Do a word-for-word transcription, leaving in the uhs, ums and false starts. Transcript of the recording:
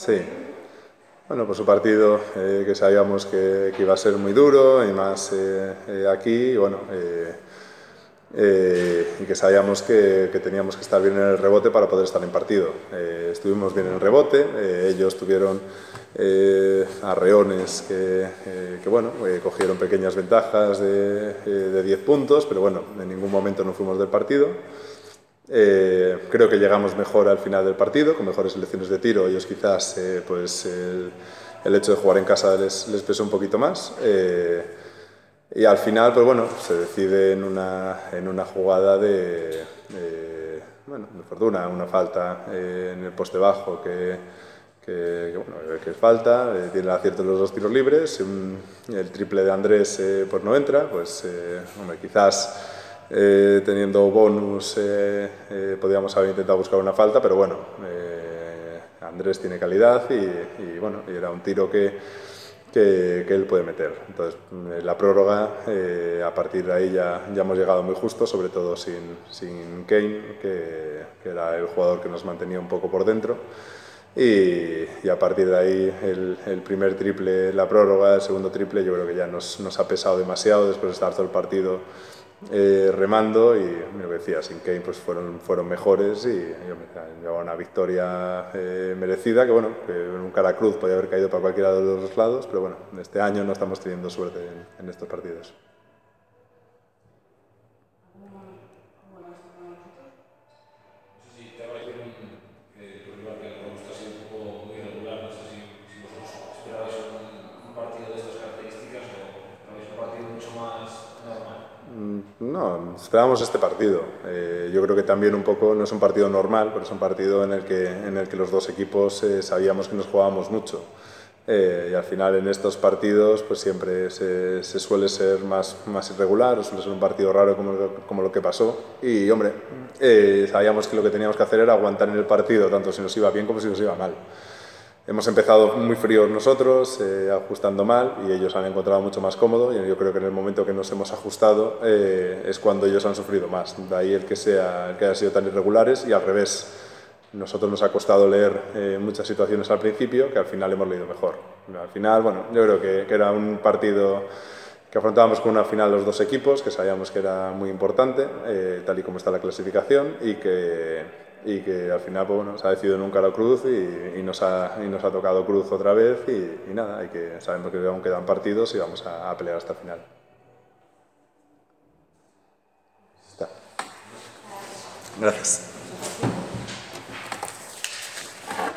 Sí. Bueno, pues un partido eh, que sabíamos que, que iba a ser muy duro y más eh, eh, aquí, y bueno, eh, eh, y que sabíamos que, que teníamos que estar bien en el rebote para poder estar en partido. Eh, estuvimos bien en el rebote, eh, ellos tuvieron eh, arreones que, eh, que bueno, eh, cogieron pequeñas ventajas de, eh, de diez puntos, pero bueno, en ningún momento nos fuimos del partido. Eh, creo que llegamos mejor al final del partido, con mejores selecciones de tiro. Ellos quizás eh, pues el, el hecho de jugar en casa les, les pesó un poquito más. Eh, y al final, pues bueno, se decide en una, en una jugada de, de, bueno, de fortuna, una falta eh, en el poste bajo que, que, que, bueno, que es falta, eh, tiene el acierto en los dos tiros libres, un, el triple de Andrés eh, pues no entra, pues eh, hombre, quizás eh, teniendo bonus eh, eh, podríamos haber intentado buscar una falta, pero bueno, eh, Andrés tiene calidad y, y bueno, y era un tiro que, que, que él puede meter. Entonces, eh, la prórroga, eh, a partir de ahí ya, ya hemos llegado muy justo, sobre todo sin, sin Kane, que, que era el jugador que nos mantenía un poco por dentro. Y, y a partir de ahí el, el primer triple, la prórroga, el segundo triple, yo creo que ya nos, nos ha pesado demasiado después de estar todo el partido eh, remando, y lo que decía, sin Kane pues fueron, fueron mejores y, y llevaban una victoria eh, merecida, que bueno, que en un cara cruz podía haber caído para cualquiera de los dos lados, pero bueno, este año no estamos teniendo suerte en, en estos partidos. No, esperábamos este partido. Eh, yo creo que también un poco no es un partido normal, pero es un partido en el que, en el que los dos equipos eh, sabíamos que nos jugábamos mucho. Eh, y al final en estos partidos pues siempre se, se suele ser más, más irregular, o suele ser un partido raro como, como lo que pasó. Y hombre, eh, sabíamos que lo que teníamos que hacer era aguantar en el partido, tanto si nos iba bien como si nos iba mal. Hemos empezado muy fríos nosotros, eh, ajustando mal, y ellos han encontrado mucho más cómodo, y yo creo que en el momento que nos hemos ajustado eh, es cuando ellos han sufrido más. De ahí el que, sea, el que haya sido tan irregulares, y al revés. Nosotros nos ha costado leer eh, muchas situaciones al principio que al final hemos leído mejor. Al final, bueno, yo creo que, que era un partido que afrontábamos con una final los dos equipos, que sabíamos que era muy importante, eh, tal y como está la clasificación, y que, y que al final pues, bueno, se ha decidido nunca la cruz y, y, nos ha, y nos ha tocado cruz otra vez, y, y nada, hay que, sabemos que aún quedan partidos y vamos a, a pelear hasta el final. Está. Gracias.